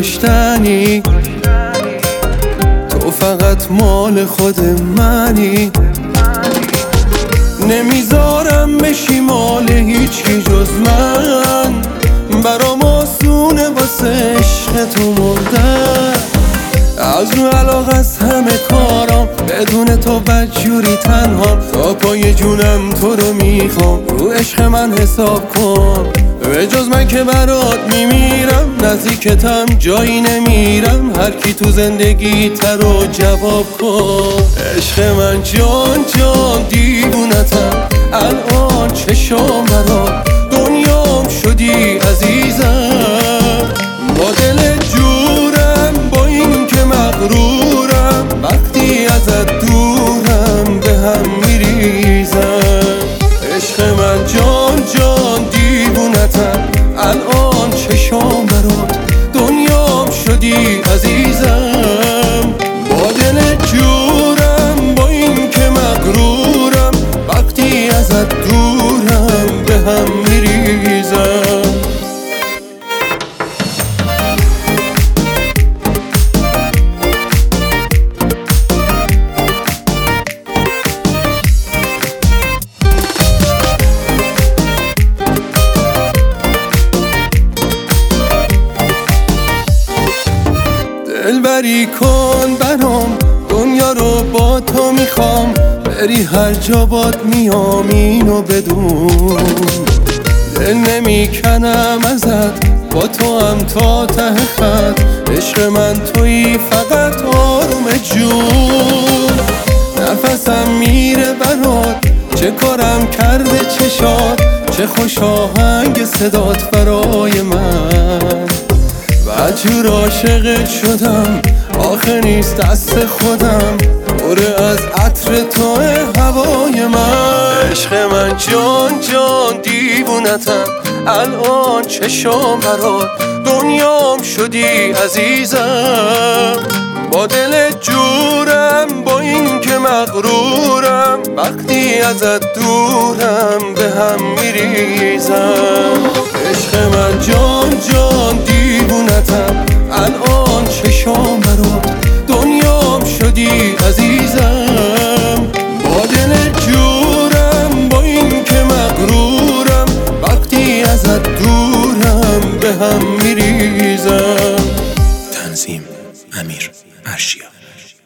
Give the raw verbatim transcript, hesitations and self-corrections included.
داشتنی، تو فقط مال خود منی. نمیذارم بشی مال هیچی جز من، برام آسونه واسه عشق تو مردن. از رو علاقه از همه کارام، بدون تو بدجوری تنها، تا پای جونم تو رو میخوام، رو عشق من حساب کن. به جز من که برات میمیرم، نزدیکتم جایی نمیرم، هر کی تو زندگی تر رو جواب کن. عشق من جان جان دیوونتم، الان چشم برات دنیام شدی عزیزم. با دل جورم، با این که مغرورم، وقتی ازت دورم به هم میریزم. عشق من جان جان دیوونتم، الان چشم برات دنیام شدی عزیزم. با دل جورم، با این که مغرورم، وقتی ازت دورم به هم میریزم. دلبری کن برام، دنیا رو با تو میخوام، بری هر جا باد میام اینو بدون. دل نمیکنم ازت، با تو هم تا ته خط، عشق من تویی فقط آروم جون. نفسم میره برات، چه کارم کرده چشات، چه خوش آهنگ صدات برای من. بدجور عاشقت شدم، آخه نیست دست خودم، پر از عطر تو هوای من. عشق من جان جان دیوونتم، الان چشم برات دنیام شدی عزیزم. با دل جورم، با این که مغرورم، وقتی ازت دورم به هم میریزم. عشق من جان جان دیوونتم، الان چشم برات دنیام شدی عزیزم. با دل جورم، با این که مغرورم، وقتی ازت دورم به هم میریزم. تنظیم امیر ارشیا.